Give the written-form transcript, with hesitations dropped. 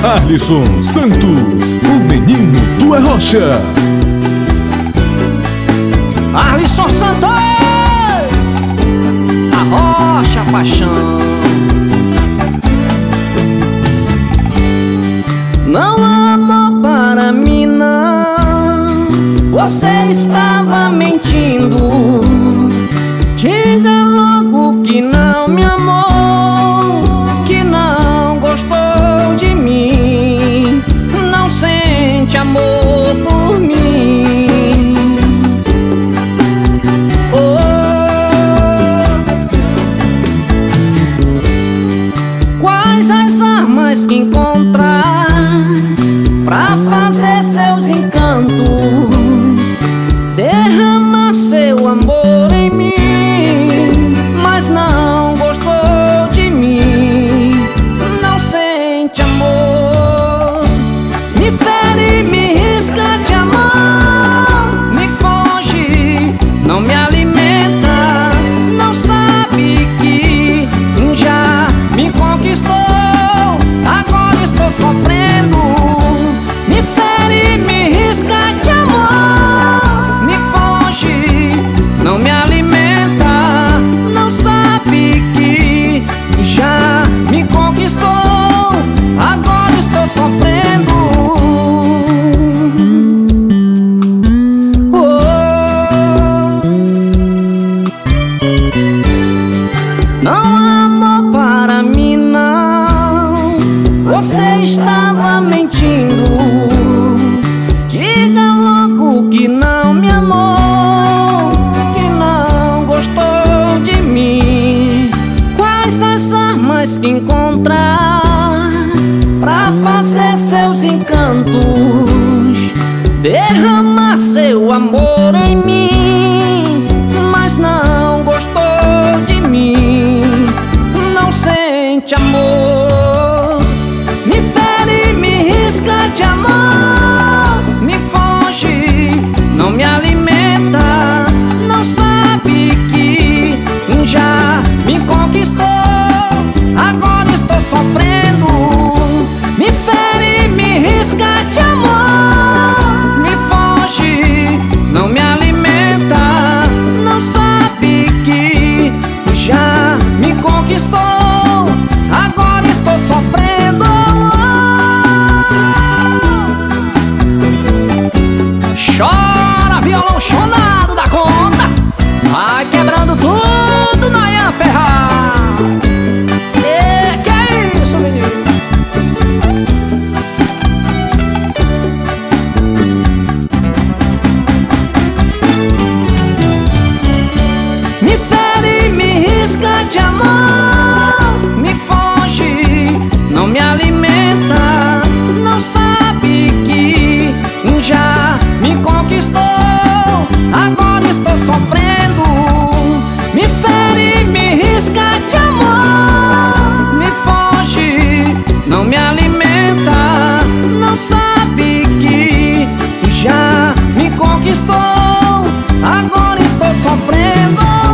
Alisson Santos, o menino do Arrocha. Alisson Santos, Arrocha paixão. Não há amor para mim não, você estava mentindo. Diga logo que não me amou, que não gostou de mim, não sente amor por mim. Quais as armas que encontrar pra fazer seus encantos, derramar seu amor em mim, mas não gostou de mim, não sente amor. Me fere, me risca de amor, me foge, não me alimenta, não sabe que já me conquistou, agora estou sofrendo. Me fere, me risca de amor, me foge, não me alimenta, não sabe que já me conquistou, agora estou sofrendo. Não há amor para mim não, você estava mentindo. Diga logo que não me amou, que não gostou de mim. Quais as armas que encontrar pra fazer seus encantos, derramar seu amor em mim, mas não gostou de mim, não sente amor. Me fere, me risca de amor, me foge, não me alimenta, não sabe que já me conquistou, agora estou sofrendo. Me fere, me risca de amor, me foge, não me alimenta, não sabe que já me conquistou, agora estou sofrendo. Chora, violão chonado da conta, vai quebrando tudo, Nayan Ferrar. Que é isso, menino? Me fere, me risca de amor, me foge, não me alimenta, não sabe que já me conquistou, agora estou sofrendo. Me fere, me risca de amor, me foge, não me alimenta, não sabe que já me conquistou, agora estou sofrendo.